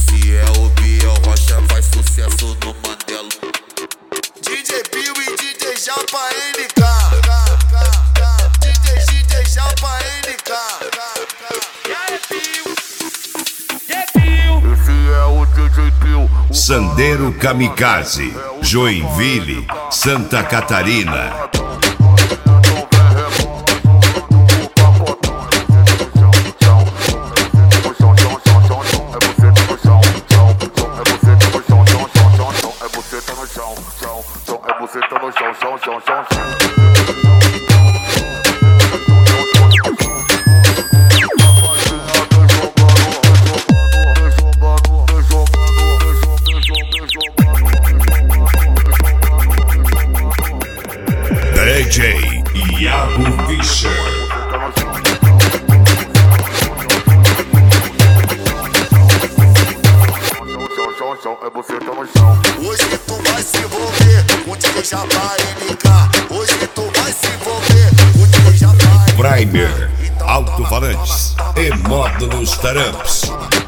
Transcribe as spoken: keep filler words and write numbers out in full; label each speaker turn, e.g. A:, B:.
A: Esse é o Biel Rocha, faz sucesso no Mandela. D J Bill e D J Japa N K. D J D J Japa N K. Esse é o D J Bill.
B: Sandeiro Kamikaze, Joinville, Santa Catarina.
A: Você tá no chão, chão, chão, chão, chão.
B: D J Iago Fischer.
A: É você tá no chão. Hoje tu vai se envolver com o D J Japa N K. Hoje tu vai se envolver com o D J Japa N K.
B: Primer, alto-falantes e módulos taramps.